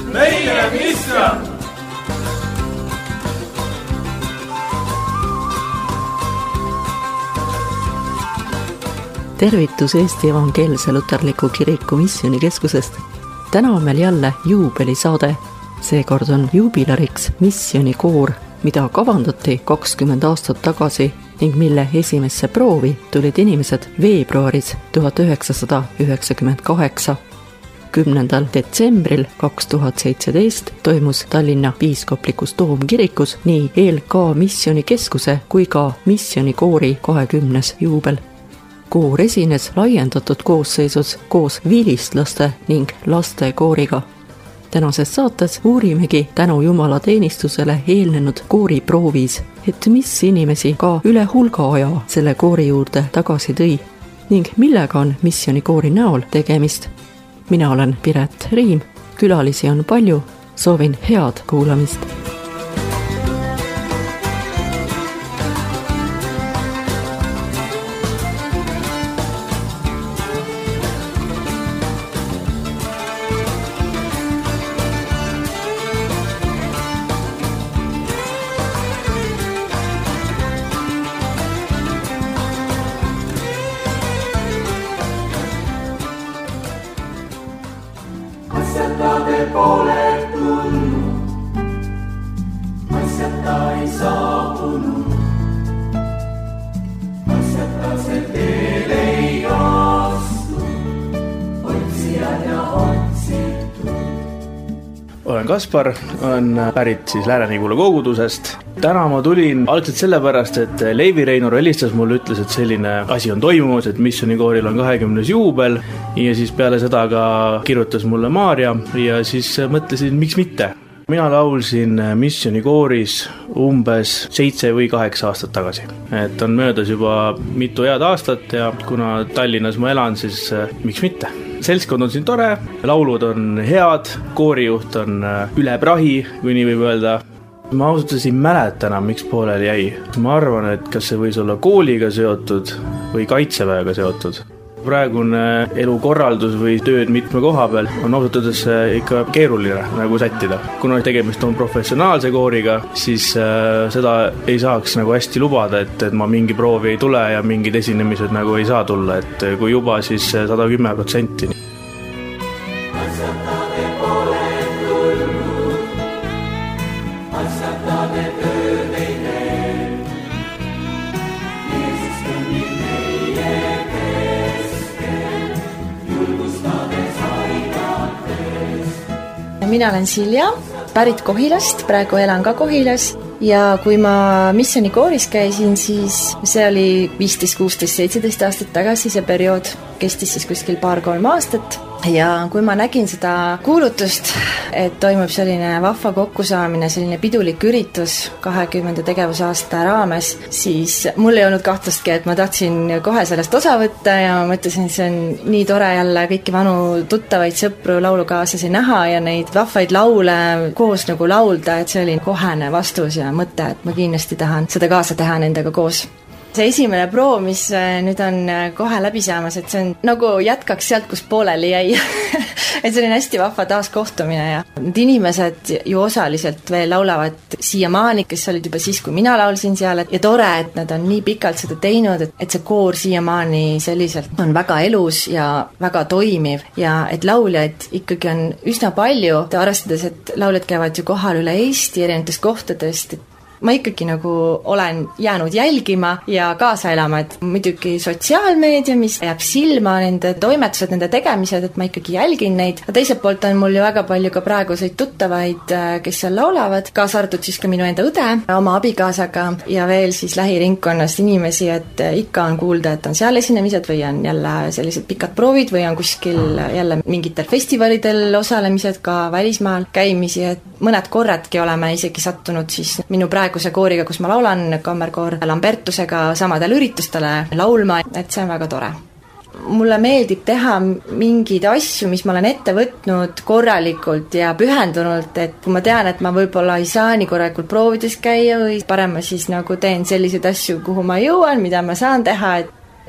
meie mission! Tervitus Eesti Evangeelse Luterliku Kiriku Missioonikeskusest. Täna on meil jälle juubelisaade. Seekord on juubilariks missioonikoor, mida kavandati 20 aastat tagasi ning mille esimesse proovi tulid inimesed veebruaris 1998. 10. detsembril 2017 toimus Tallinna piiskoplikus Toomkirikus nii ELK missioonikeskuse kui ka missioonikoori 20. juubel. Koor esines laiendatud koosseisus koos vilistlaste ning lastekooriga. Tänases saates uurimegi tänu Jumala teenistusele eelnenud kooriproovis, et mis inimesi ka üle hulga aja selle koori juurde tagasi tõi ning millega on missioonikoori näol tegemist. Mina olen Piret Riim, külalisi on palju, soovin head kuulamist. Olen Kaspar, olen pärit siis Lääne-Nigula kogudusest. Täna ma tulin algselt sellepärast, et Leivi Reinur helistas mulle, ütles, et selline asi on toimumas, et missioonikooril on 20. juubel ja siis peale seda ka kirjutas mulle Maarja ja siis mõtlesin, miks mitte. Mina laulsin missioonikooris umbes 7 või 8 aastat tagasi. Et on möödas juba mitu head aastat ja kuna Tallinnas ma elan, siis miks mitte. Seltskond on siin tore, laulud on head, koorijuht on üle prahi, kui nii võib öelda. Ma ausalt ei mäleta enam, miks pooleli jäi. Ma arvan, et kas see võis olla kooliga seotud või kaitseväega seotud. Praegune elukorraldus või tööd mitme koha peal on ausalt öeldes ikka keeruline nagu sättida. Kuna tegemist on professionaalse kooriga, siis seda ei saaks nagu hästi lubada, et ma mingi proovi ei tule ja mingid esinemised nagu ei saa tulla, et kui juba, siis 110%. Mina olen Silja, pärit Kohilast, praegu elan ka Kohilas ja kui ma missioonikooris käisin, siis see oli 15, 16, 17 aastat tagasi, see periood kestis siis kuskil 2-3 aastat ja kui ma nägin seda kuulutust, et toimub selline vahva kokkusaamine, selline pidulik üritus 20. tegevusaasta raames, siis mul ei olnud kahtlustki, et ma tahtsin kohe sellest osa võtta ja ma mõtlesin, et see on nii tore jälle kõiki vanu tuttavaid sõpru, laulukaaslasi näha ja neid vahvaid laule koos nagu laulda, et see oli kohene vastus ja mõte, et ma kindlasti tahan seda kaasa teha nendega koos. See esimene proov, mis nüüd on kohe läbi saamas, et see on nagu jätkaks sealt, kus pooleli jäi. Et see on hästi vahva taaskohtumine ja need inimesed ju osaliselt veel laulavad siiamaani, kes olid juba siis, kui mina laulsin seal ja tore, et nad on nii pikalt seda teinud, et see koor siiamaani selliselt on väga elus ja väga toimiv ja et lauljaid ikkagi on üsna palju, arvestades, et lauljad käivad ju kohal üle Eesti erinevatest kohtadest, ma ikkagi nagu olen jäänud jälgima ja kaasa elama, et muidugi sotsiaalmeedia, mis jääb silma, nende toimetused, nende tegemised, et ma ikkagi jälgin neid. Teiselt poolt on mul ju väga palju ka praeguseid tuttavaid, kes seal laulavad, kaasa arvatud siis ka minu enda õde oma abikaasaga ja veel siis lähiringkonnast inimesi, et ikka on kuulda, et on seal esinemised või on jälle sellised pikad proovid või on kuskil jälle mingitel festivalidel osalemised ka välismaal käimisi, et mõned korradki oleme isegi sattunud siis minu praeguse kooriga, kus ma laulan, kammerkoor Lambertusega samadel üritustele laulma, et see on väga tore. Mulle meeldib teha mingeid asju, mis ma olen ette võtnud korralikult ja pühendunult, et kui ma tean, et ma võib-olla ei saa nii korralikult proovides käia või parem ma siis nagu teen selliseid asju, kuhu ma jõuan, mida ma saan teha, et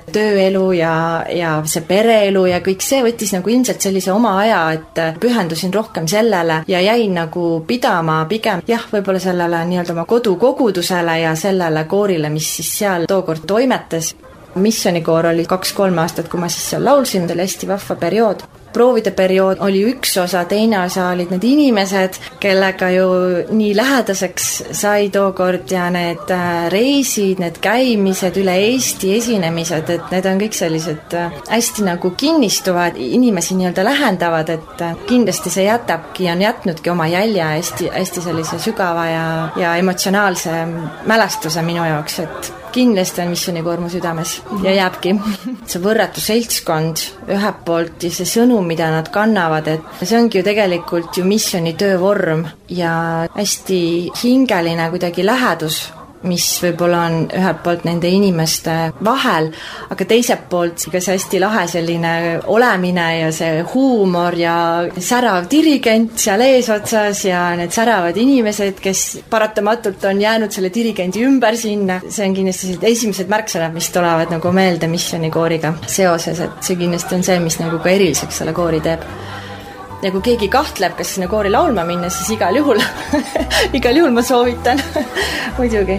tööelu ja see pereelu ja kõik see võttis nagu ilmselt sellise oma aja, et pühendusin rohkem sellele ja jäin nagu pidama pigem võib-olla sellele nii-öelda oma kodukogudusele ja sellele koorile, mis siis seal tookord toimetas. Missionikoor oli 2-3 aastat, kui ma siis seal laulsin, oli hästi vahva periood. Proovide periood oli üks osa, teine osa olid need inimesed, kellega ju nii lähedaseks sai tookord ja need reisid, need käimised, üle Eesti esinemised, et need on kõik sellised hästi nagu kinnistuvad, inimesi nii-öelda lähendavad, et kindlasti see jätabki, on jätnudki oma jälje hästi sellise sügava ja emotsionaalse mälestuse minu jaoks, et kindlasti on missionikoor mu südames ja jääbki. See võrratu seltskond ühelt poolt ja see sõnum, mida nad kannavad, et see ongi ju tegelikult ju missioni töövorm ja hästi hingeline kuidagi lähedus, mis võib-olla on ühelt poolt nende inimeste vahel, aga teiselt poolt ka see hästi lahe selline olemine ja see huumor ja särav dirigent seal eesotsas ja need säravad inimesed, kes paratamatult on jäänud selle dirigendi ümber sinna. See on kindlasti esimesed märksõnad, mis tulevad nagu meelde missionikooriga seoses, et see kindlasti on see, mis nagu ka eriliseks selle koori teeb. Ja kui keegi kahtleb, kas sinna koori laulma minna, siis igal juhul ma soovitan muidugi.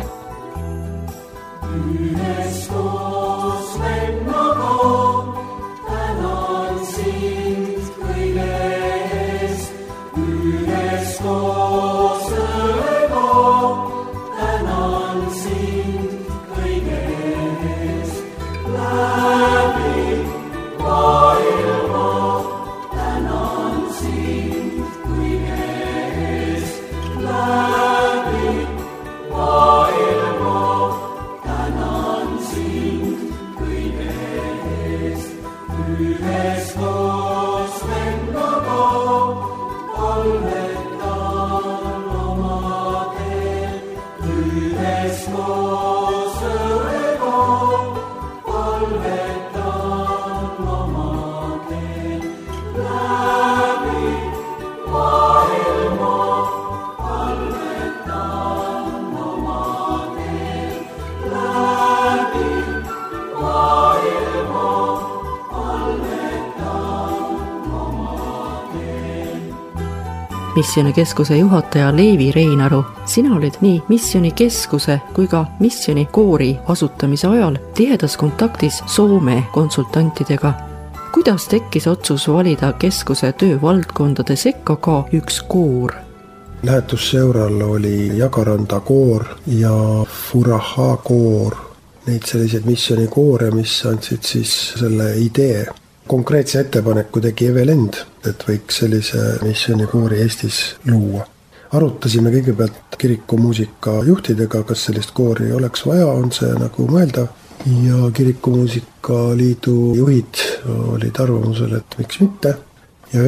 Missionikeskuse juhataja Leevi Reinaru, sina olid nii Missionikeskuse kui ka missionikoori asutamise ajal tihedas kontaktis Soome konsultantidega. Kuidas tekkis otsus valida keskuse töövaldkondade sekka ka üks koor? Lähetusseural oli Jagaranda koor ja Furaha koor. Neid selliseid missionikoore, mis andsid siis selle idee. Konkreetse ettepaneku tegi Evelend, et võiks sellise missionikoori Eestis luua. Arutasime kõigepealt kirikumuusika juhtidega, kas sellist koori oleks vaja, on see nagu mõeldav. Ja kirikumuusika liidu juhid olid arvamusel, et miks mitte. Ja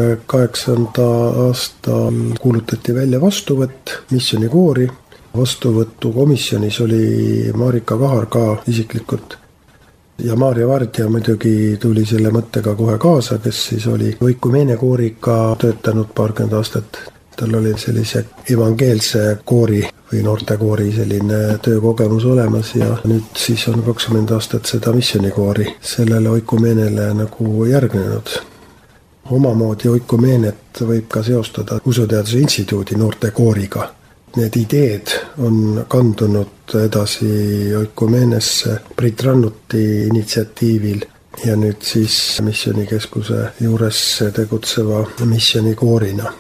98. aastal kuulutati välja vastuvõtt missionikoori. Vastuvõttu komisjonis oli Marika Kahar ka isiklikult. Ja Maarja Vardja muidugi tuli selle mõttega kohe kaasa, kes siis oli Oikumene kooriga töötanud 20 aastat. Tal oli sellise evangeelse koori või noortekoori selline töökogemus olemas ja nüüd siis on 20 aastat seda missionikoori sellele Oikumenele nagu järgnenud. Omamoodi Oikumenet võib ka seostada Usuteaduse instituudi noortekooriga. Need ideed on kandunud edasi Oikumenesse Priit Rannuti initsiatiivil ja nüüd siis missionikeskuse juures tegutseva missionikoorina.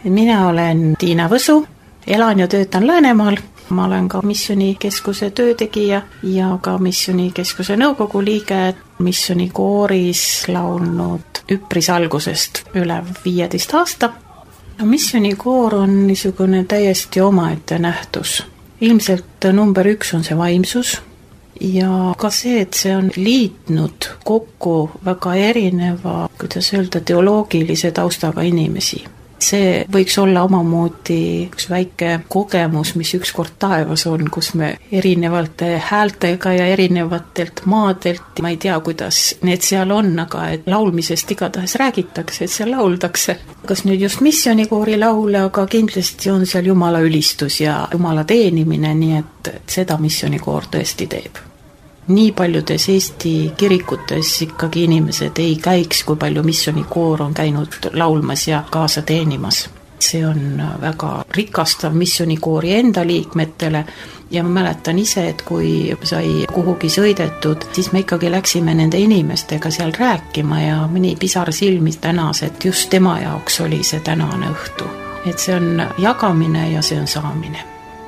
Mina olen Tiina Võsu, elan ja töötan Läänemaal. Ma olen ka Missionikeskuse töötegija ja ka Missionikeskuse nõukogu liige. Missionikooris laulnud üpris algusest üle 15 aasta. Missionikoor on niisugune täiesti omaette nähtus. Ilmselt number 1 on see vaimsus ja ka see, et see on liitnud kokku väga erineva, kuidas öelda, teoloogilise taustaga inimesi. See võiks olla omamoodi üks väike kogemus, mis ükskord taevas on, kus me erinevate häältega ja erinevatelt maadelt, ma ei tea, kuidas need seal on, aga et laulmisest igatahes räägitakse, et seal lauldakse. Kas nüüd just missionikoori laule, aga kindlasti on seal Jumala ülistus ja Jumala teenimine, nii et seda missionikoor tõesti teeb. Nii paljudes Eesti kirikutes ikkagi inimesed ei käiks, kui palju missionikoor on käinud laulmas ja kaasa teenimas. See on väga rikastav missionikoori enda liikmetele ja ma mäletan ise, et kui sai kuhugi sõidetud, siis me ikkagi läksime nende inimestega seal rääkima ja mõni pisar silmis tänas, et just tema jaoks oli see tänane õhtu. Et see on jagamine ja see on saamine.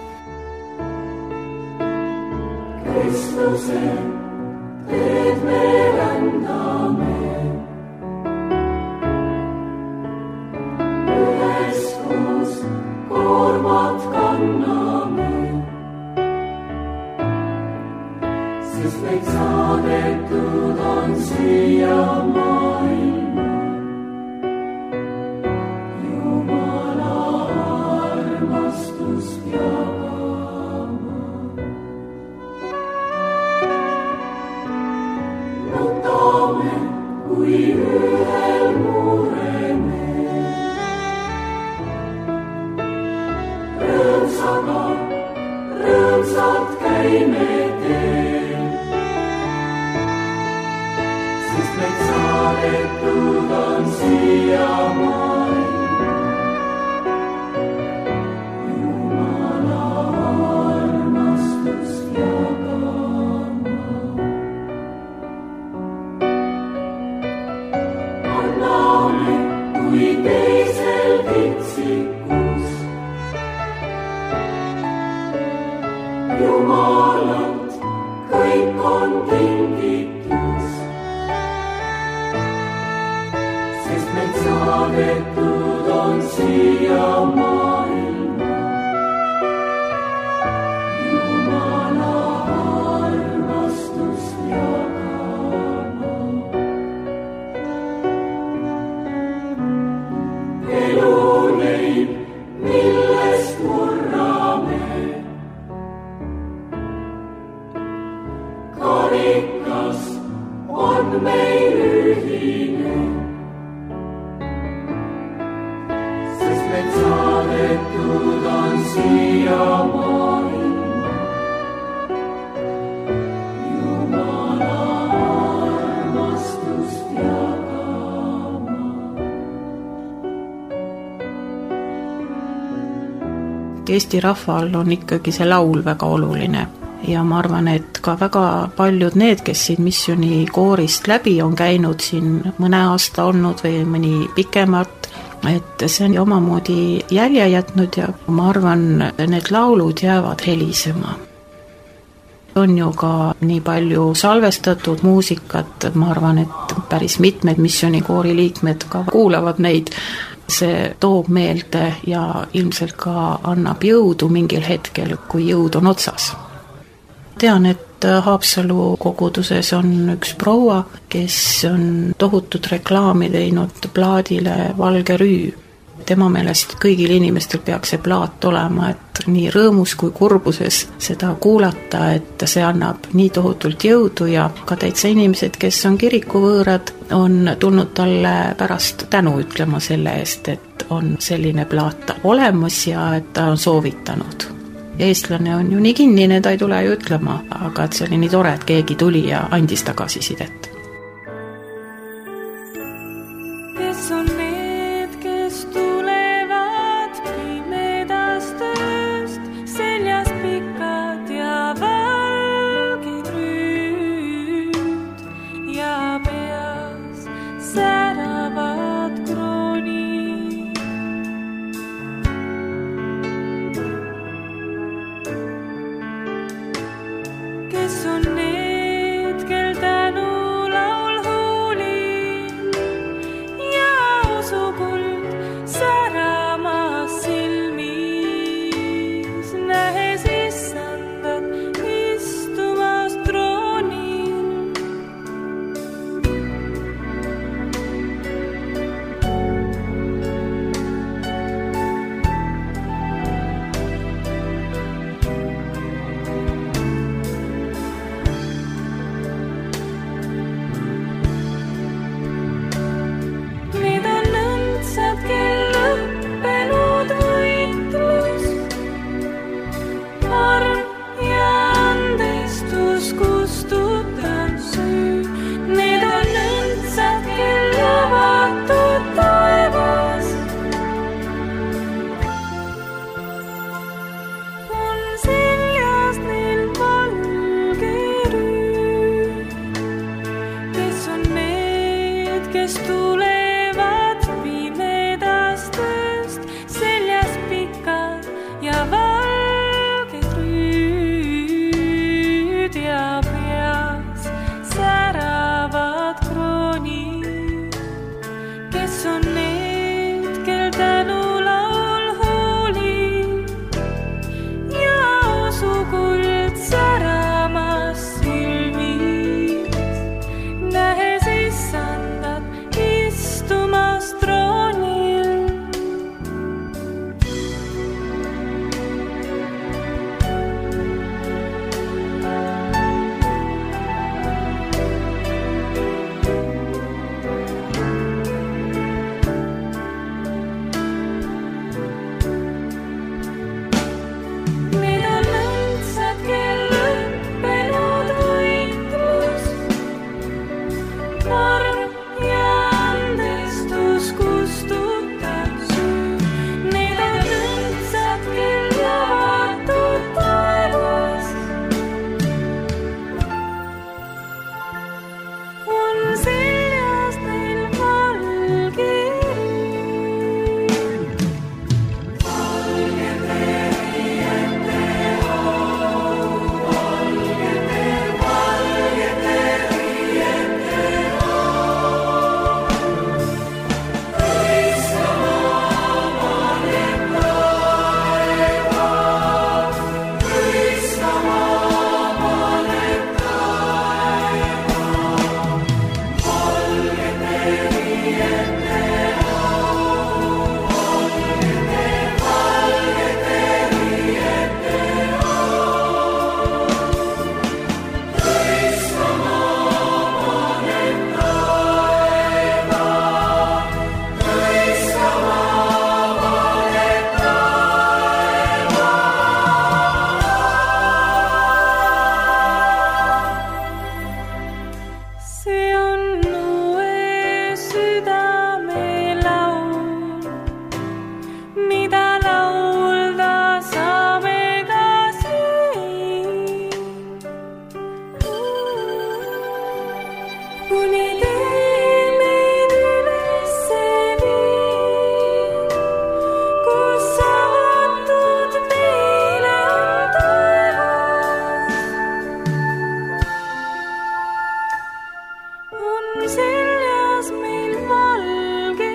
Kristuse teed me rändame, üheskoos koormat kanname, sest meid saadetud on siia maailma Jumala armastust jagama. Kui ühel mureme, rõõmsalt käime teel, sest meid saadetud on siia maailma Jumala armastust jagama. Kui teisel vitsikus Jumalalt kõik on kingitus, sest meid saadetud on siia maailma Jumala armastust jagama. Eluleib, millest murrame, karikas on meil ühine, sest meid saadetud on siia maailma Jumala armastust jagama. Eesti rahval on ikkagi see laul väga oluline ja ma arvan, et ka väga paljud need, kes siin missionikoorist läbi on käinud siin mõne aasta olnud või mõni pikemat, et see on omamoodi jälje jätnud ja ma arvan, need laulud jäävad helisema. On ju ka nii palju salvestatud muusikat, ma arvan, et päris mitmed missionikoori liikmed ka kuulavad neid. See toob meelde ja ilmselt ka annab jõudu mingil hetkel, kui jõud on otsas. Tean, et Haapsalu koguduses on üks proua, kes on tohutut reklaami teinud plaadile Valge Rüü. Tema meelest kõigil inimestel peaks see plaat olema, et nii rõõmus kui kurbuses seda kuulata, et see annab nii tohutult jõudu ja ka täitsa inimesed, kes on kirikuvõõrad, on tulnud talle pärast tänu ütlema selle eest, et on selline plaat olemas ja et ta on soovitanud. Eestlane on ju nii kinnine, ta ei tule ju ütlema, aga et see oli nii tore, et keegi tuli ja andis tagasisidet. kes tulevad pimedast ööst, seljas pikad ja valged rüüd ja peas säravad kroonid, kes on need, kel tänulaul hoolib ja usukuld säramas silmis, nähes issandat istumas troonil. Need on õndsad, kel lõppenud võitlus, arm ja andestus kustutab süü. Need on õndsad, kel avatud taevas on seljas neil valge see on uue südame laul, mida laulda saame ka siin. Kuni tee meid ülesse viib, kus avatud meile on taevas, on seljas meil valge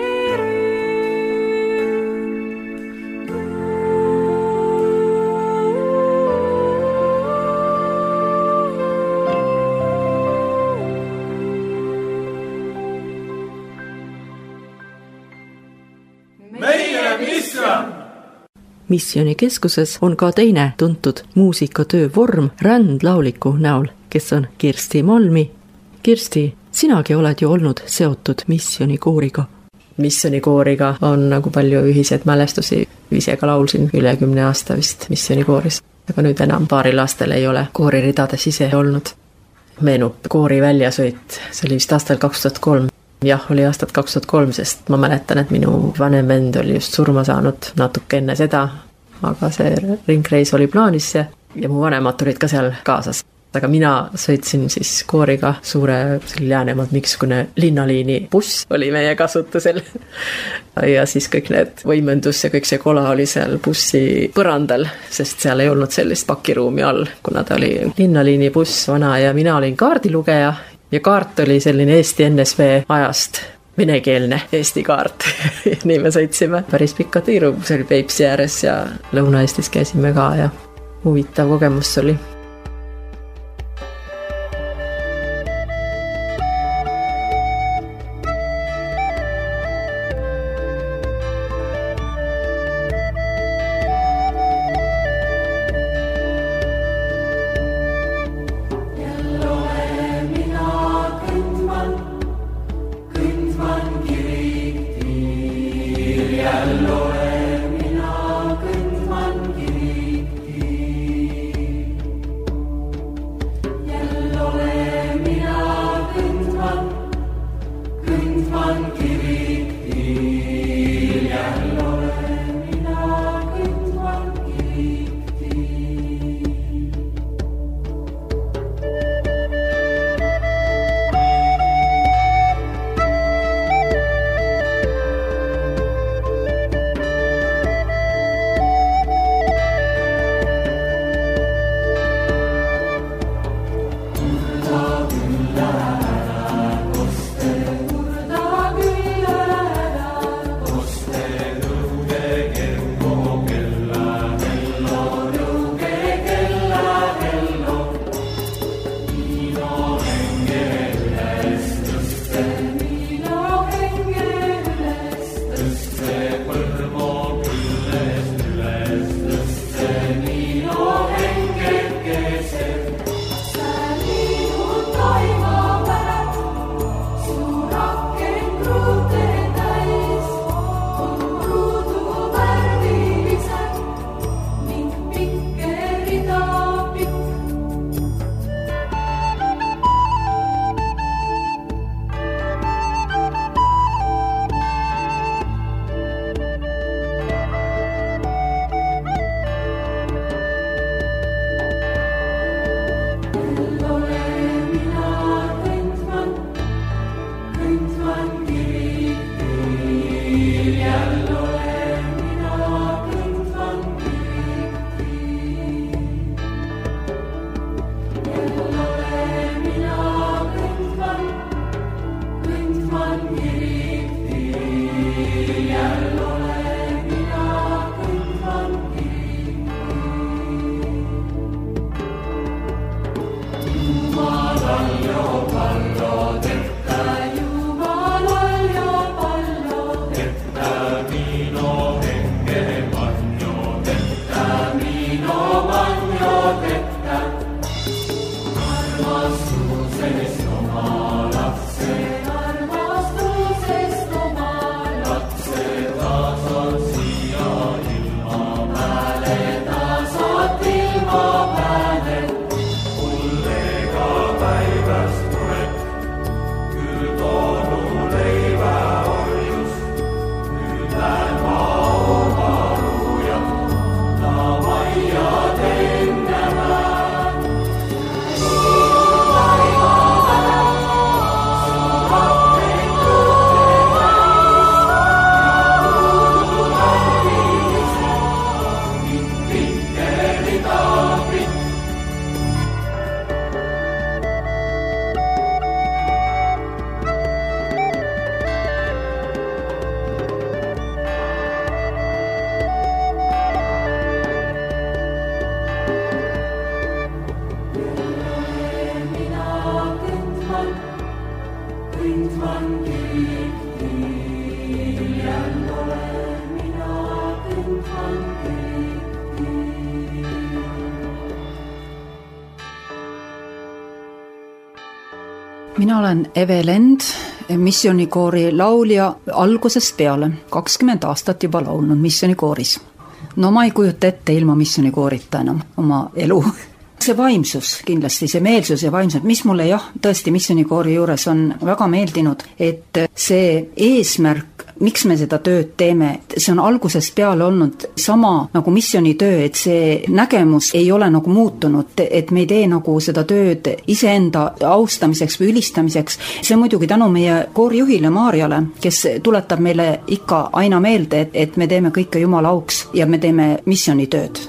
meie missioon! Missiooni keskuses on ka teine tuntud muusikatöö vorm rändlauliku näol, kes on Kirsti Malmi. Kirsti, sinagi oled ju olnud seotud missionikooriga. Missionikooriga on nagu palju ühiseid mälestusi. Ise ka laulsin üle 10 aasta vist missionikooris, aga nüüd enam paaril aastal ei ole kooriridades ise olnud. Meenub koori väljasõit, see oli vist aastal 2003. Jah, oli aastat 2003, sest ma mäletan, et minu vanem vend oli just surma saanud natuke enne seda, aga see ringreis oli plaanis ja mu vanemad tulid ka seal kaasas. Aga mina sõitsin siis kooriga suure Läänemaalt mingisugune linnaliini buss oli meie kasutusel. Ja siis kõik need võimendus ja kõik see kola oli seal bussi põrandal, sest seal ei olnud sellist pakiruumi all, kuna ta oli linnaliini buss vana ja mina olin kaardilugeja ja kaart oli selline Eesti NSV ajast venekeelne Eesti kaart. Nii me sõitsime päris pikka tiiru, see oli Peipsi ääres ja Lõuna-Eestis käisime ka ja huvitav kogemus oli. Mina olen Eve Lend, missionikoori laulja algusest peale, 20 aastat juba laulnud missionikooris. No ma ei kujuta ette ilma missionikoorita enam oma elu. See vaimsus kindlasti, see meelsus ja vaimsus, mis mulle tõesti missionikoori juures on väga meeldinud, et see eesmärk, miks me seda tööd teeme, see on algusest peale olnud sama nagu missionitöö, et see nägemus ei ole nagu muutunud, et me ei tee nagu seda tööd iseenda austamiseks või ülistamiseks. See on muidugi tänu meie koorijuhile Maarjale, kes tuletab meile ikka aina meelde, et me teeme kõike Jumala auks ja me teeme missionitööd.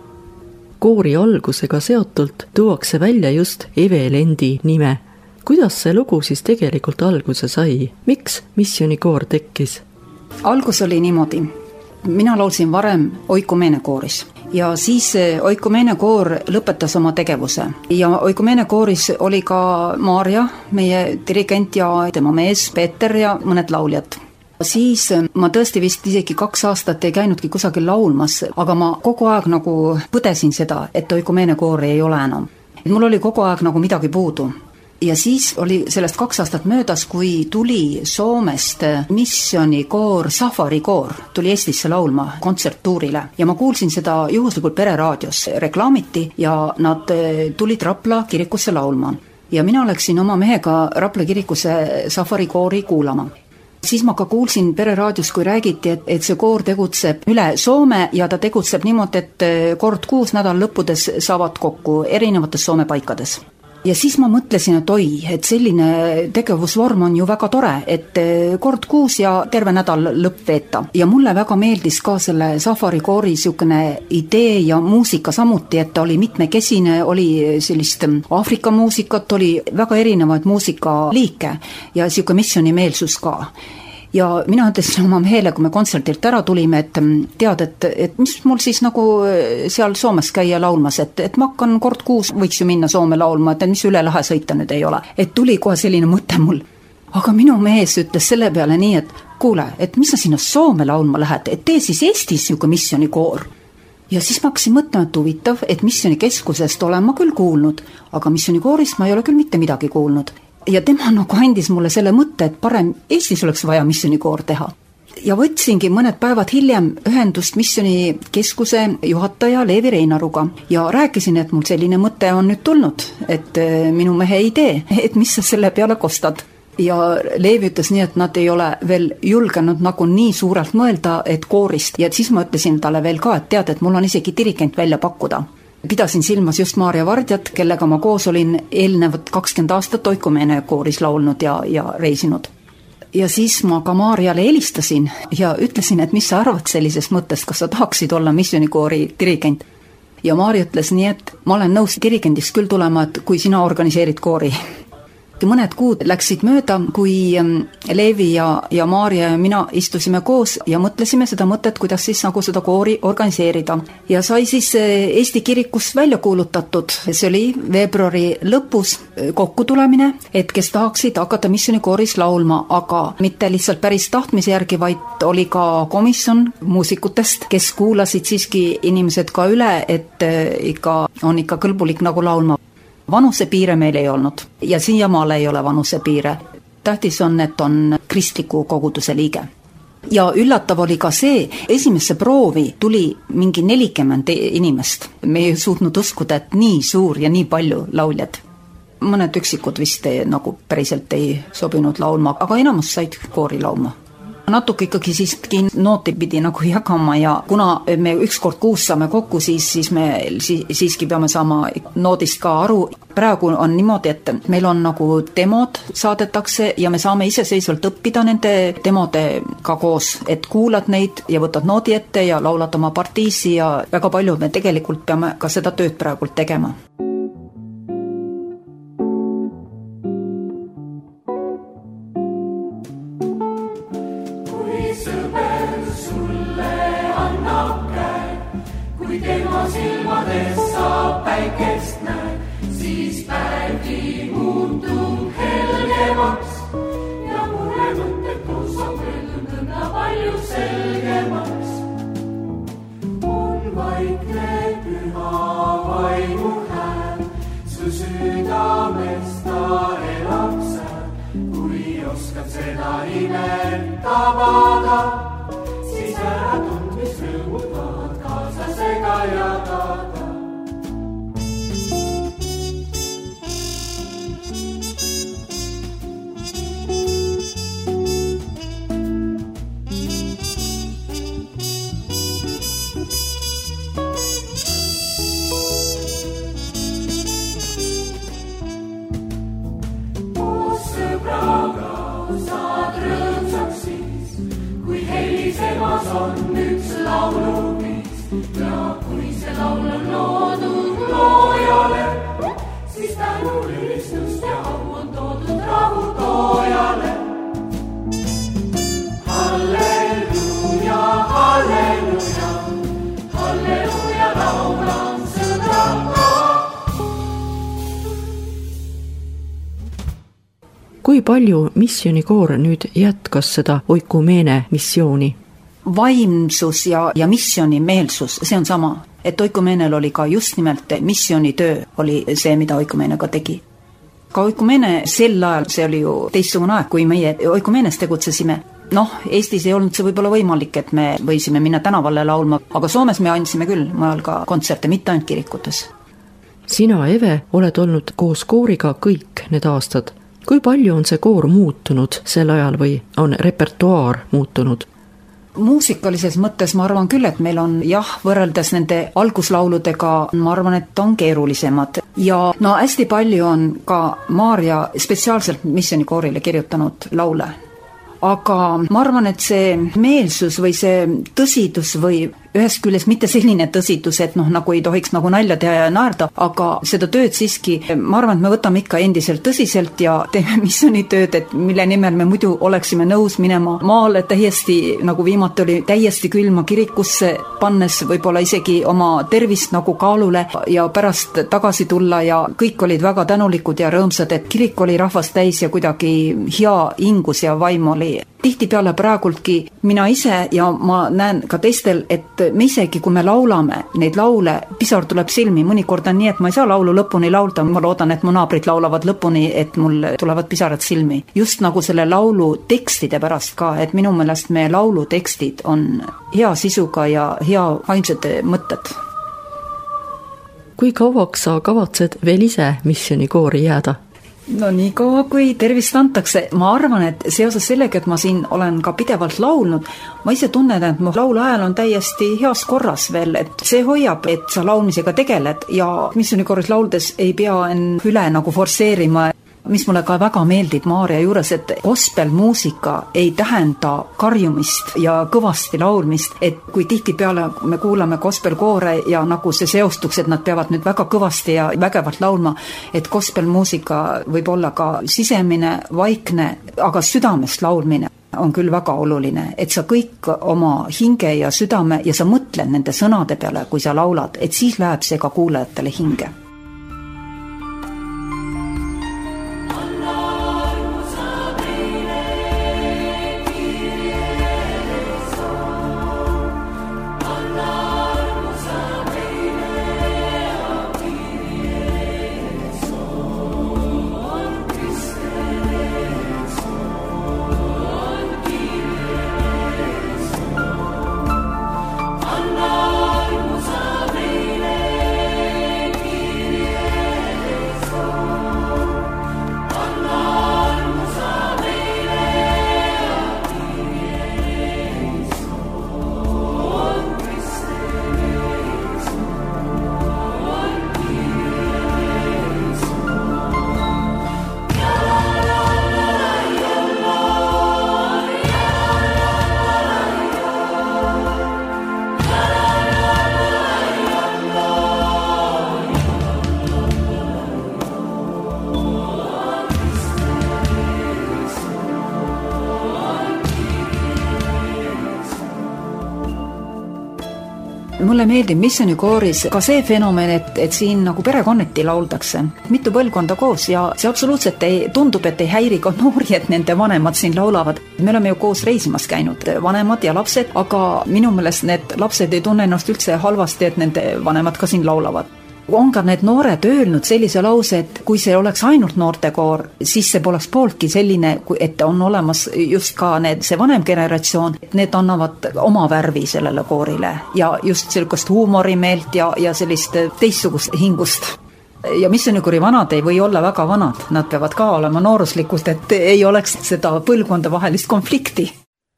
Koori algusega seotult tuuakse välja just Eve Lendi nime. Kuidas see lugu siis tegelikult alguse sai? Miks missionikoor tekkis? Algus oli niimoodi. Mina laulsin varem Oikomeene kooris ja siis Oikomeene koor lõpetas oma tegevuse. Ja Oikomeene kooris oli ka Maarja, meie dirigent ja tema mees Peeter ja mõned lauljad. Siis ma tõesti vist isegi 2 aastat ei käinudki kusagil laulmas, aga ma kogu aeg nagu põdesin seda, et Oikomeene koori ei ole enam. Mul oli kogu aeg nagu midagi puudu. Ja siis oli sellest 2 aastat möödas, kui tuli Soomest missionikoor, safarikoor, tuli Eestisse laulma kontserttuurile. Ja ma kuulsin seda juhuslikult pereraadios, reklaamiti ja nad tulid Rapla kirikusse laulma. Ja mina läksin oma mehega Rapla kirikusse safarikoori kuulama. Siis ma ka kuulsin pereraadios, kui räägiti, et see koor tegutseb üle Soome ja ta tegutseb niimoodi, et kord 6 nädal lõppudes saavad kokku erinevates Soome paikades. Ja siis ma mõtlesin, et et selline tegevusvorm on ju väga tore, et kord 6 ja terve nädal lõpp veeta. Ja mulle väga meeldis ka selle safarikoori siukene idee ja muusika samuti, et ta oli mitmekesine, oli sellist Aafrika muusikat, oli väga erinevaid muusikaliike ja siuke missionimeelsus ka. Ja mina ütlesin oma mehele, kui me kontsertilt ära tulime, et tead, et mis mul siis nagu seal Soomes käia laulmas, et ma hakkan kord 6 võiks ju minna Soome laulma, et mis üle lahe sõita nüüd ei ole. Et tuli kohe selline mõte mul. Aga minu mees ütles selle peale nii, et kuule, et mis sa sinna Soome laulma lähed, et tee siis Eestis siuke missionikoor. Ja siis ma hakkasin mõtlema, et huvitav, et missionikeskusest olen ma küll kuulnud, aga missionikoorist ma ei ole küll mitte midagi kuulnud. Ja tema nagu andis mulle selle mõtte, et parem Eestis oleks vaja missionikoor teha. Ja võtsingi mõned päevad hiljem ühendust missionikeskuse juhataja Leevi Reinaruga ja rääkisin, et mul selline mõte on nüüd tulnud, et minu mehe idee, et mis sa selle peale kostad. Ja Leevi ütles nii, et nad ei ole veel julgenud nagu nii suurelt mõelda, et koorist. Ja siis ma ütlesin talle veel ka, et tead, et mul on isegi dirigent välja pakkuda. Pidasin silmas just Maarja Vardjat, kellega ma koos olin eelnevat 20 aastat Oikomeene kooris laulnud ja reisinud. Ja siis ma ka Maarjale helistasin ja ütlesin, et mis sa arvad sellisest mõttest, kas sa tahaksid olla missionikoori dirigent. Ja Maarja ütles nii, et ma olen nõus dirigendiks küll tulema, et kui sina organiseerid koori. mõned kuud läksid mööda, kui Leevi ja Maarja ja mina istusime koos ja mõtlesime seda mõtet, kuidas siis nagu seda koori organiseerida. Ja sai siis Eesti kirikus välja kuulutatud, see oli veebruari lõpus kokkutulemine, et kes tahaksid hakata missionikooris laulma, aga mitte lihtsalt päris tahtmise järgi, vaid oli ka komisjon muusikutest, kes kuulasid siiski inimesed ka üle, et on ikka kõlbulik nagu laulma. Vanusepiire meil ei olnud ja siiamaale ei ole vanusepiire. Tähtis on, et on kristliku koguduse liige. Ja üllatav oli ka see, esimesse proovi tuli mingi 40 inimest. Me ei suutnud uskuda, et nii suur ja nii palju lauljad. Mõned üksikud vist nagu päriselt ei sobinud laulma, aga enamus said koori laulma. Natuke ikkagi siiski nooti pidi nagu jagama ja kuna me ükskord kuus saame kokku, siis me siiski peame saama noodist ka aru. Praegu on niimoodi, et meil on nagu demod saadetakse ja me saame iseseisvalt õppida nende demodega koos, et kuulad neid ja võtad noodi ette ja laulad oma partiisi ja väga palju me tegelikult peame ka seda tööd praegult tegema. Silmades saab päikest näed, siis päevgi muutub helgemaks ja mure mõtted koos on võetud nõnda palju selgemaks. On vaikne püha vaimu hääl, su südames ta elab seal. Kui oskad seda imet tabada, siis ära tundmis rõõmud tahad kaaslasega jagada. Semas on üks laulupiis ja kui see laul on loodud loojale, siis tänu ülistust ja au on toodud rahutoojale. Halleluja, halleluja, halleluja, laulan sõbraga. Kui palju missionikoor nüüd jätkas seda oikumeene missiooni? Vaimsus ja missioni meelsus, see on sama, et oikumeenel oli ka just nimelt missionitöö oli see, mida oikumeenega tegi. Ka oikumeene sel ajal, see oli ju teistsugune aeg, kui meie oikumeenes tegutsesime. Eestis ei olnud see võib-olla võimalik, et me võisime minna tänavale laulma, aga Soomes me andsime küll mõnel ka kontserte, mitte ainult kirikutes. Sina, Eve, oled olnud koos kooriga kõik need aastad. Kui palju on see koor muutunud sel ajal või on repertuaar muutunud? Muusikalises mõttes ma arvan küll, et meil on võrreldes nende alguslauludega, ma arvan, et on keerulisemad. Ja hästi palju on ka Maarja spetsiaalselt missionikoorile kirjutanud laule. Aga ma arvan, et see meelsus või see tõsidus või ühest küljest mitte selline tõsidus, et nagu ei tohiks nagu nalja teha ja naerda, aga seda tööd siiski, ma arvan, et me võtame ikka endiselt tõsiselt ja teeme missionitööd, et mille nimel me muidu oleksime nõus minema maale täiesti, nagu viimati oli täiesti külma kirikusse, pannes võib-olla isegi oma tervist nagu kaalule ja pärast tagasi tulla ja kõik olid väga tänulikud ja rõõmsad, et kirik oli rahvast täis ja kuidagi hea ingus ja vaim oli. Tihtipeale praegultki mina ise ja ma näen ka teistel, et me isegi, kui me laulame neid laule, pisar tuleb silmi, mõnikord on nii, et ma ei saa laulu lõpuni laulda, ma loodan, et mu naabrid laulavad lõpuni, et mul tulevad pisarad silmi. Just nagu selle laulu tekstide pärast ka, et minu meelest meie laulu tekstid on hea sisuga ja hea vaimsed mõtted. Kui kauaks sa kavatsed veel ise missionikoori jääda? Nii kaua, kui tervist antakse. Ma arvan, et seoses sellega, et ma siin olen ka pidevalt laulnud, ma ise tunnen, et mu lauluajal on täiesti heas korras veel, et see hoiab, et sa laulmisega tegeled ja missionikooris lauldes ei pea üle nagu forseerima. mis mulle ka väga meeldib Maarja juures, et gospelmuusika ei tähenda karjumist ja kõvasti laulmist, et kui tihtipeale me kuulame gospelkoore ja nagu see seostuks, et nad peavad nüüd väga kõvasti ja vägevalt laulma, et gospelmuusika võib olla ka sisemine, vaikne, aga südamest laulmine on küll väga oluline, et sa kõik oma hinge ja südame ja sa mõtled nende sõnade peale, kui sa laulad, et siis läheb see ka kuulajatele hinge. Mulle meeldib missionikooris ka see fenomen, et siin nagu perekonneti lauldakse. Mitu põlvkonda koos ja see absoluutselt tundub, et ei häiri ka noori, et nende vanemad siin laulavad. Me oleme ju koos reisimas käinud, vanemad ja lapsed, aga minu meelest need lapsed ei tunne ennast üldse halvasti, et nende vanemad ka siin laulavad. On ka need noored öelnud sellise lause, et kui see oleks ainult noortekoor, siis see poleks pooltki selline, et on olemas just ka see vanem generatsioon, et need annavad oma värvi sellele koorile ja just sellist huumorimeelt ja sellist teistsugust hingust. Ja missionikori vanad ei või olla väga vanad, nad peavad ka olema nooruslikult, et ei oleks seda põlvkonda vahelist konflikti.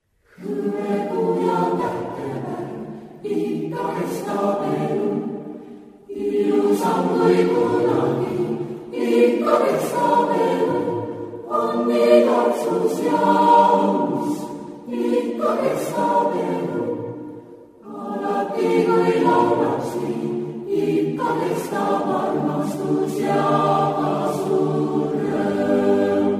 Kui kunagi ikka kestab elu, on igatsus ja aus, ikka kestab elu. Alati kui laulaksin, ikka kestab armastus ja suur rõõm.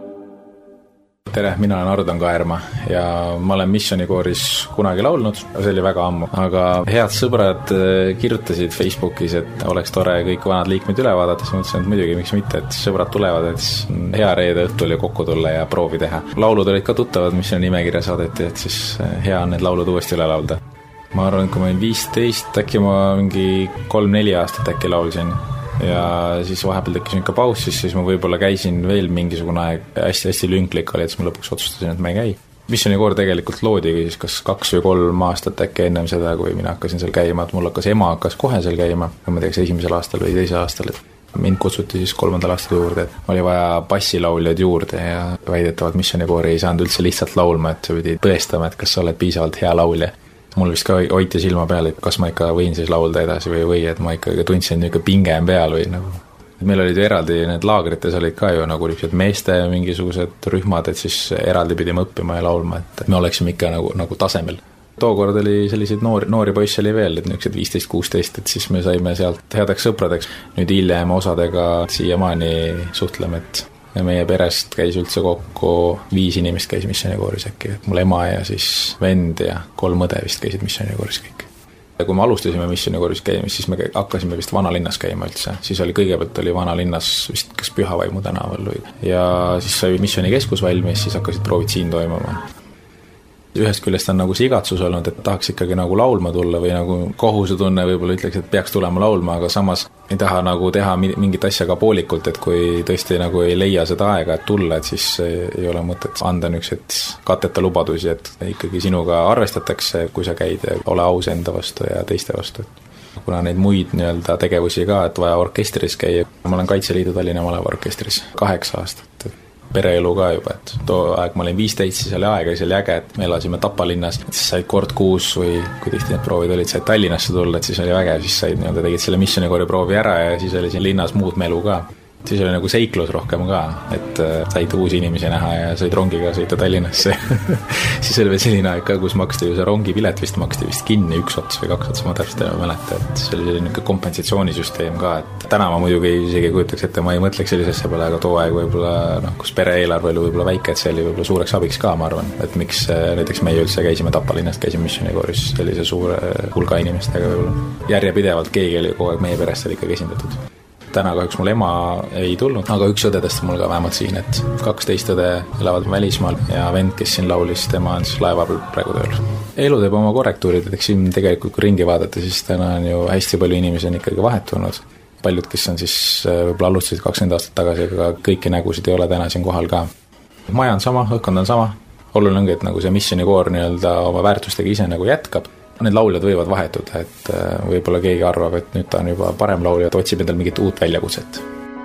Tere, mina olen Ardo Kaerma ja ma olen missionikooris kunagi laulnud, see oli väga ammu, aga head sõbrad kirjutasid Facebookis, et oleks tore kõik vanad liikmed üle vaadata, siis mõtlesin, et muidugi, miks mitte, et sõbrad tulevad, et hea reede õhtul ja kokku tulla ja proovi teha. Laulud olid ka tuttavad, mis on nimekirja saadeti, et siis hea on need laulud uuesti üle laulda. Ma arvan, kui ma olin 15, äkki ma mingi 3-4 aastat äkki laulsin. Ja siis vahepeal tekkis ikka paus, siis ma võib-olla käisin veel mingisugune aeg, hästi lünklik oli, et siis ma lõpuks otsustasin, et ma ei käi. Missionikoor tegelikult loodigi siis kas 2 või 3 aastat äkki ennem seda, kui mina hakkasin seal käima, et mul ema hakkas kohe seal käima, ma teeks 1. aastal või 2. aastal, et mind kutsuti siis 3. aastal juurde, et oli vaja bassilauljad juurde ja väidetavalt missionikoori ei saanud üldse lihtsalt laulma, et sa pidi tõestama, et kas sa oled piisavalt hea laulja. Mul vist ka hoiti silma peal, et kas ma ikka võin siis laulda edasi või et ma ikka tundsin niisugune pinge peal või nagu. Meil olid ju eraldi, need laagrites olid ka ju nagu meeste mingisugused rühmad, et siis eraldi pidime õppima ja laulma, et me oleksime ikka nagu tasemel. Tookord oli selliseid noori poisse oli veel, et niisugused 15-16, et siis me saime sealt headeks sõpradeks. Nüüd hiljem osadega siiamaani suhtleme, et meie perest käis üldse kokku 5 inimest käis missionikooris äkki. Mul ema ja siis vend ja 3 õde vist käisid missionikooris kõik. Ja kui me alustasime missionikooris käimist, siis me hakkasime vist Vanalinnas käima üldse. Siis kõigepealt oli Vanalinnas vist kas Pühavaimu tänaval või. Ja siis sai missionikeskus valmis, siis hakkasid proovid siin toimuma. Ühest küljest on nagu see igatsus olnud, et tahaks ikkagi nagu laulma tulla või nagu kohusetunne võib-olla ütleks, et peaks tulema laulma, aga samas ei taha nagu teha mingit asja ka poolikult, et kui tõesti nagu ei leia seda aega, et tulla, et siis ei ole mõtet anda niisugused katteta lubadusi, et ikkagi sinuga arvestatakse, kui sa käid ja ole aus enda vastu ja teiste vastu. Kuna neid muid nii-öelda tegevusi ka, et vaja orkestris käia, ma olen Kaitseliidu Tallinna Malevaorkestris 8 aastat. Pereelu ka juba, et too aeg ma olin 15, siis oli aega, siis oli äge, et me elasime Tapalinnas, et siis said kord kuus või kui tihti need proovid olid, said Tallinnasse tulla, et siis oli väge, siis said tegid selle missionikoori proovi ära ja siis oli siin linnas muud melu ka. siis oli nagu seiklus rohkem ka, et said uusi inimesi näha ja said rongiga sõita Tallinnasse siis oli veel selline aeg ka, kus maksti ju see rongipilet maksti vist kinni 1 ots või 2 ots, ma täpselt ei mäleta, et see oli selline kompensatsioonisüsteem ka, et täna ma muidugi isegi kujutaks ette, ma ei mõtleks sellisesse peale, aga too aeg võib-olla kus pere eelarve oli võib-olla väike, et see oli võib-olla suureks abiks ka, ma arvan, et miks näiteks meie üldse käisime Tapalinnast, käisime missioonikooris sellise suure hulga inimestega võib-olla. Järjepidevalt keegi oli kogu aeg meie perest oli ikkagi esindatud. Täna kahjuks mul ema ei tulnud, aga üks õdedest on mul ka vähemalt siin, et 12 õde elavad välismaal ja vend, kes siin laulis, tema on siis laeva peal praegu tööl. Elu teeb oma korrektuurid, et eks siin tegelikult kui ringi vaadata, siis täna on ju hästi palju inimesi on ikkagi vahetunud. Paljud, kes on siis võib-olla alustasid 20 aastat tagasi, aga kõiki nägusid ei ole täna siin kohal ka. Maja on sama, õhkkond on sama, oluline ongi, et nagu see missioonikoor nii-öelda oma väärtustega ise nagu jätkab. Need lauljad võivad vahetuda, et võib-olla keegi arvab, et nüüd ta on juba parem laulja, et otsib endal mingit uut väljakutset.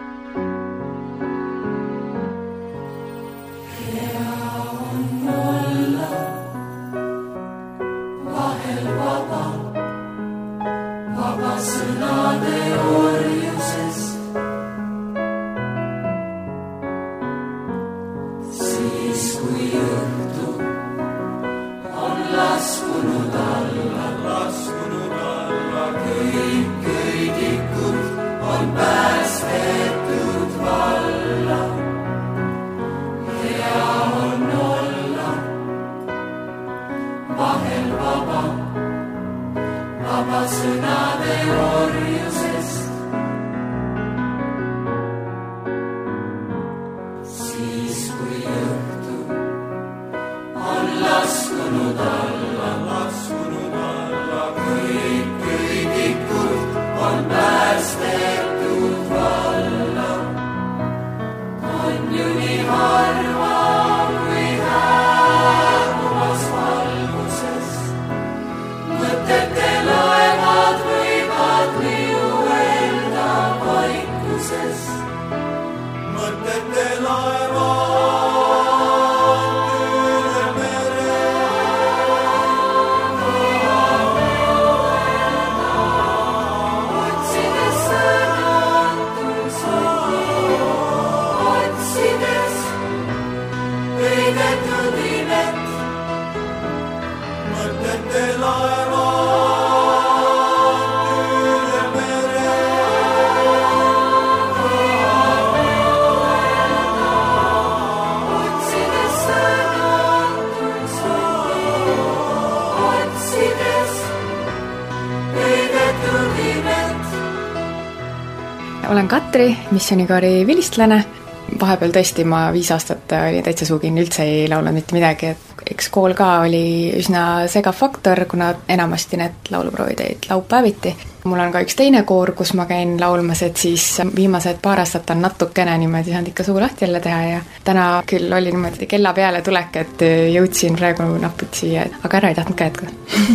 Olen Katri, missioonikoori vilistlane. Vahepeal tõesti ma 5 aastat oli täitsa suukin, üldse ei laulnud mitte midagi. Eks kool ka oli üsna segav faktor, kuna enamasti need lauluproovid olid laupäeviti. Mul on ka üks teine koor, kus ma käin laulmas, et siis viimased 2 aastat on natukene niimoodi saanud ikka suu lahti jälle teha ja täna küll oli niimoodi kella peale tulek, et jõudsin praegu napid siia, aga ära ei tahtnud ka jätkuda.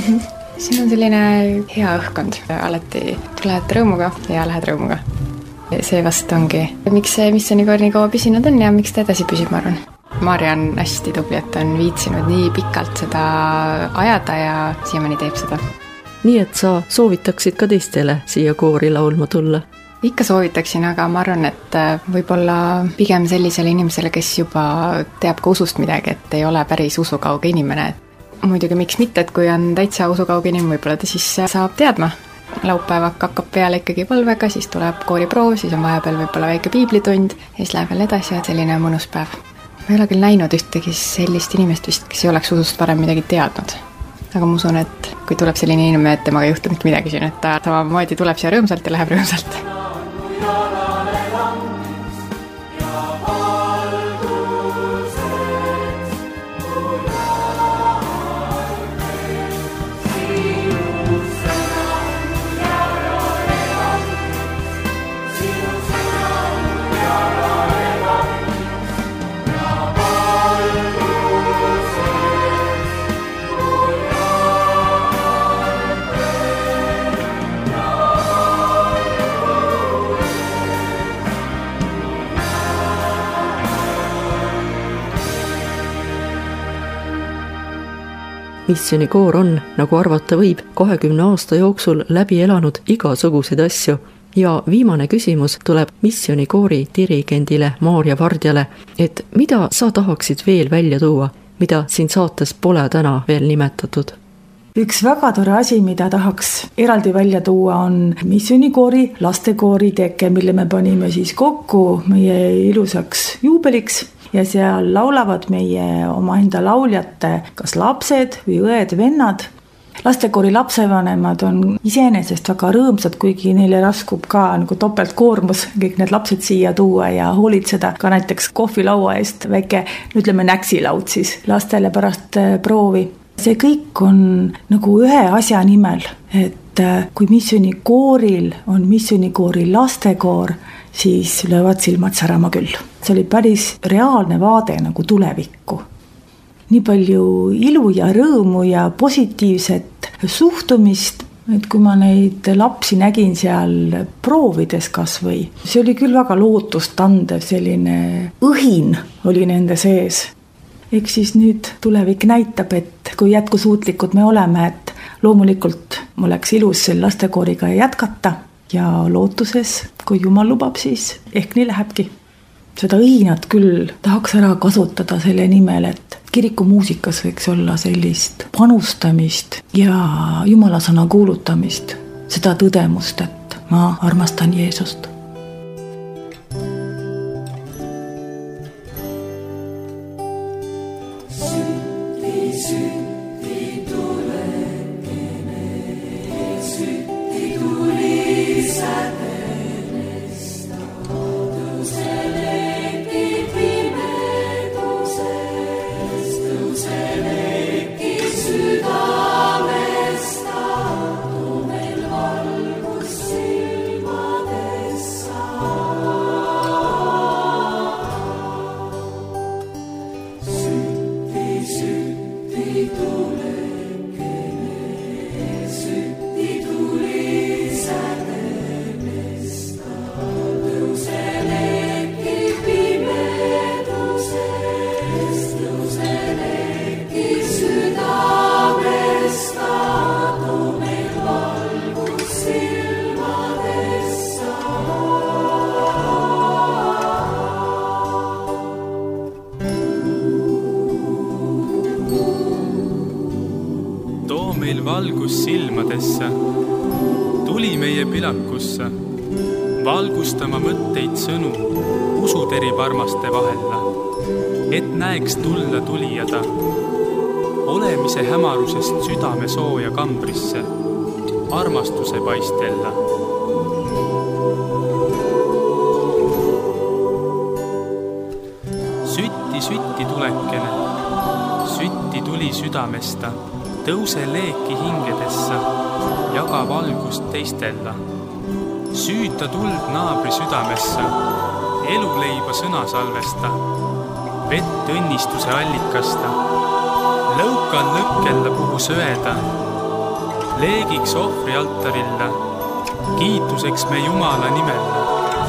Siin on selline hea õhkkond, alati tuled rõõmuga ja lähed rõõmuga. See vast ongi, miks see missioonikoor nii kaua püsinud on ja miks ta edasi püsib, ma arvan. Maarja on hästi tubli, et on viitsinud nii pikalt seda ajada ja siiamaani teeb seda. Nii et sa soovitaksid ka teistele siia koori laulma tulla? Ikka soovitaksin, aga ma arvan, et võib-olla pigem sellisele inimesele, kes juba teab ka usust midagi, et ei ole päris usukauge inimene. Muidugi miks mitte, et kui on täitsa usukauge inimene, võib-olla ta siis saab teadma. Laupäevak hakkab peale ikkagi palvega, siis tuleb kooriproov, siis on vahepeal võib-olla väike piiblitund ja siis läheb veel edasi ja selline mõnus päev. Ma ei ole küll näinud ühtegi sellist inimest vist, kes ei oleks usust varem midagi teadnud. Aga ma usun, et kui tuleb selline inimene, et temaga ei juhtu mitte midagi siin, et ta samamoodi tuleb siia rõõmsalt ja läheb rõõmsalt. Missioonikoor on, nagu arvata võib, 20 aasta jooksul läbi elanud igasuguseid asju Ja viimane küsimus tuleb missionikoori dirigendile Maarja Vardjale, et mida sa tahaksid veel välja tuua, mida siin saates pole täna veel nimetatud? Üks väga tore asi, mida tahaks eraldi välja tuua, on missionikoori, lastekoori teke, mille me panime siis kokku meie ilusaks juubeliks ja seal laulavad meie omaenda lauljate kas lapsed või õed, vennad. Lastekoori lapsevanemad on iseenesest väga rõõmsad, kuigi neile raskub ka nagu topeltkoormus kõik need lapsed siia tuua ja hoolitseda ka näiteks kohvilaua eest väike, ütleme näksilaud siis lastele pärast proovi. See kõik on nagu ühe asja nimel, et kui missionikooril on missionikoori lastekoor, siis löövad silmad särama küll. See oli päris reaalne vaade nagu tulevikku. Nii palju ilu ja rõõmu ja positiivset suhtumist, et kui ma neid lapsi nägin seal proovides kas või, see oli küll väga lootust andev, selline õhin oli nende sees. Ehk siis nüüd tulevik näitab, et kui jätkusuutlikud me oleme, et loomulikult oleks ilus selle lastekooriga jätkata ja lootuses, kui Jumal lubab, siis ehk nii lähebki. Seda õhinat küll tahaks ära kasutada selle nimel, et kirikumuusikas võiks olla sellist panustamist ja Jumala sõna kuulutamist, seda tõdemust, et ma armastan Jeesust. valgus silmadesse, tuli meie pilakusse, valgustama mõtteid sõnu, usuterib armaste vahella, et näeks tulla tulijada, olemise hämarusest südame sooja kambrisse, armastuse paistella. Sütti tulekene, sütti tuli südamesta, tõuse leeki hingedessa, jaga valgust teistella. Süüta tuld naabri südamessa, eluleiba sõna salvesta, vett õnnistuse allikasta, lõukal lõkkella puhu söeda, leegiks ohvri altarilla, kiituseks me Jumala nimella.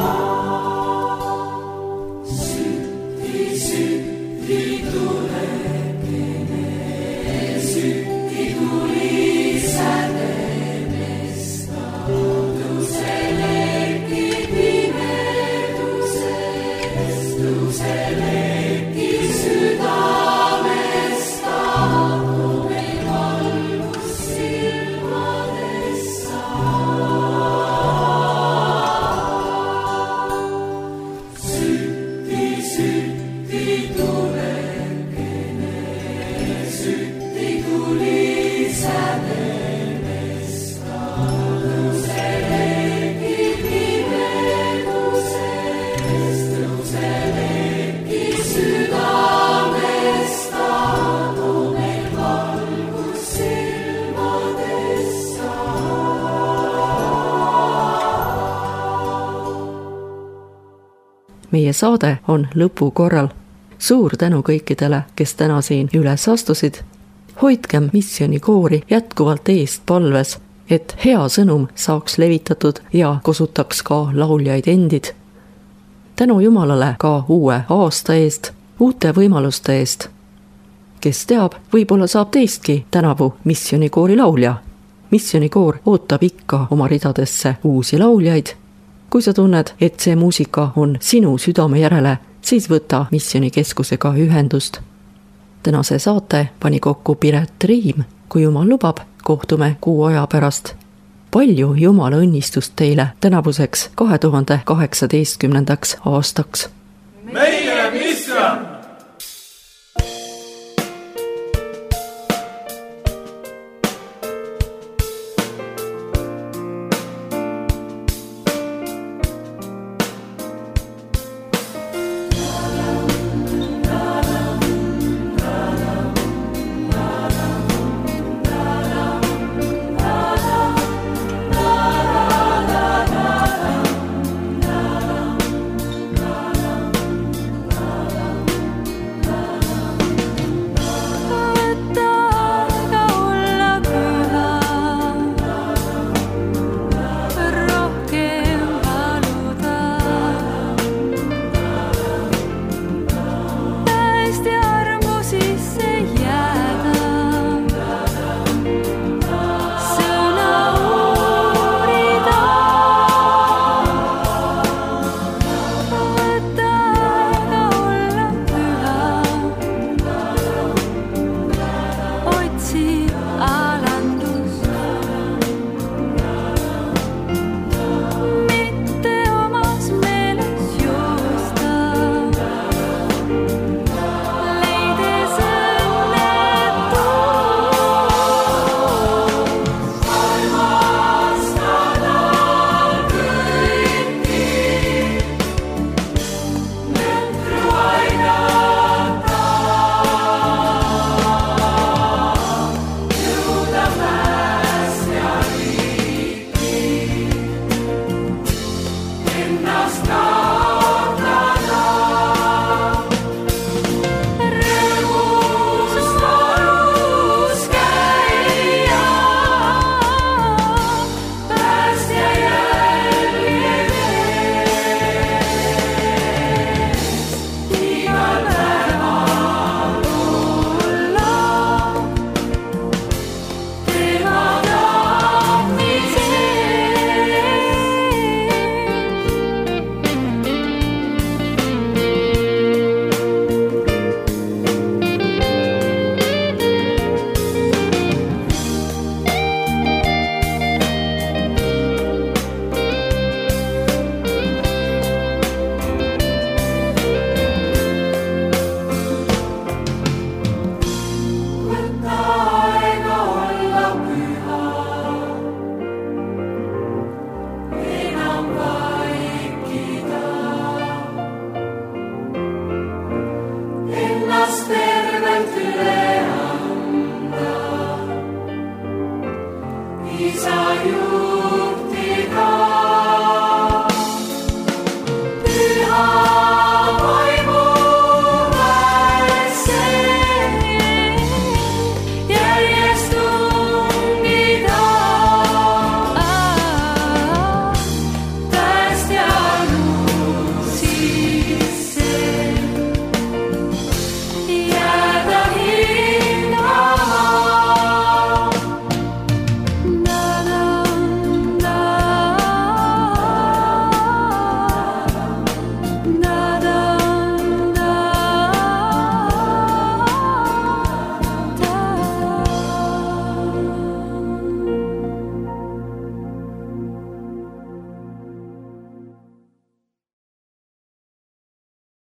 Meie saade on lõpukorral. Suur tänu kõikidele, kes täna siin üles astusid. Hoidkem missionikoori jätkuvalt eest palves, et hea sõnum saaks levitatud ja kosutaks ka lauljaid endid. Tänu Jumalale ka uue aasta eest, uute võimaluste eest. Kes teab, võib-olla saab teistki tänavu missionikoori laulja. Missionikoor ootab ikka oma ridadesse uusi lauljaid kui sa tunned, et see muusika on sinu südame järele, siis võta Missioonikeskusega ühendust. Tänase saate pani kokku Piret Riim. Kui Jumal lubab, kohtume kuu aja pärast. Palju Jumala õnnistust teile tänavuseks 2018. aastaks. Meie